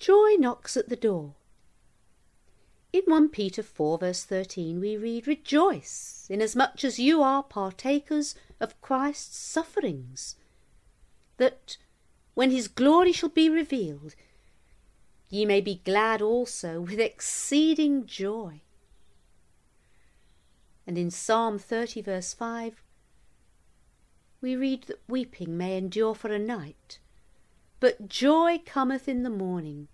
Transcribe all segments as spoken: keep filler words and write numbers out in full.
Joy knocks at the door. In First Peter four verse thirteen we read, "Rejoice, inasmuch as you are partakers of Christ's sufferings, that, when his glory shall be revealed, ye may be glad also with exceeding joy." And in Psalm thirty verse five we read that weeping may endure for a night, but joy cometh in the morning.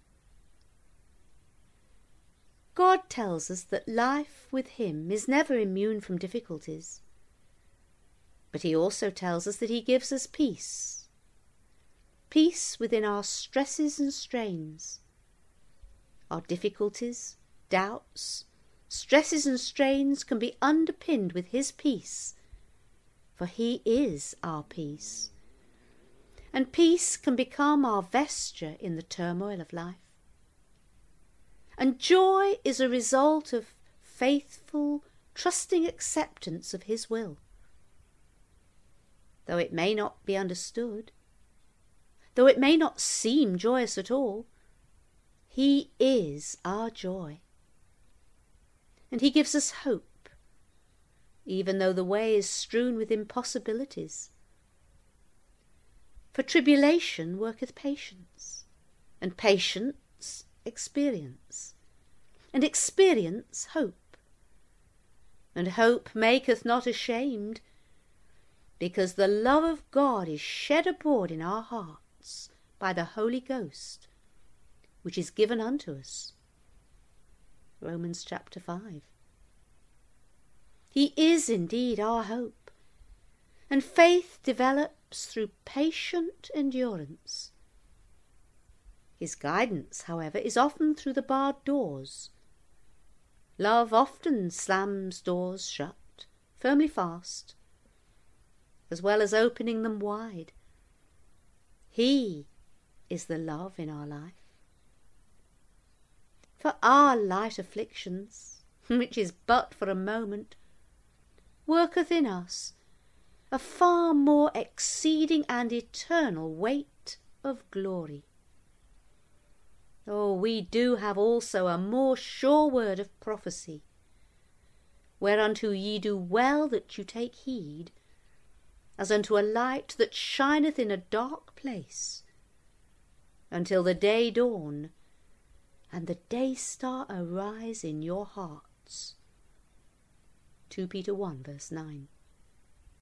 God tells us that life with him is never immune from difficulties, but he also tells us that he gives us peace. Peace within our stresses and strains. Our difficulties, doubts, stresses and strains can be underpinned with his peace, for he is our peace. And peace can become our vesture in the turmoil of life. And joy is a result of faithful, trusting acceptance of his will. Though it may not be understood, though it may not seem joyous at all, he is our joy. And he gives us hope, even though the way is strewn with impossibilities. For tribulation worketh patience, and patience experience, and experience hope. And hope maketh not ashamed, because the love of God is shed abroad in our hearts by the Holy Ghost, which is given unto us. Romans chapter five. He is indeed our hope, and faith develops through patient endurance. His guidance, however, is often through the barred doors. Love often slams doors shut, firmly fast, as well as opening them wide. He is the love in our life. For our light afflictions, which is but for a moment, worketh in us a far more exceeding and eternal weight of glory. Oh, we do have also a more sure word of prophecy, whereunto ye do well that you take heed, as unto a light that shineth in a dark place, until the day dawn, and the day star arise in your hearts. Second Peter one verse nine.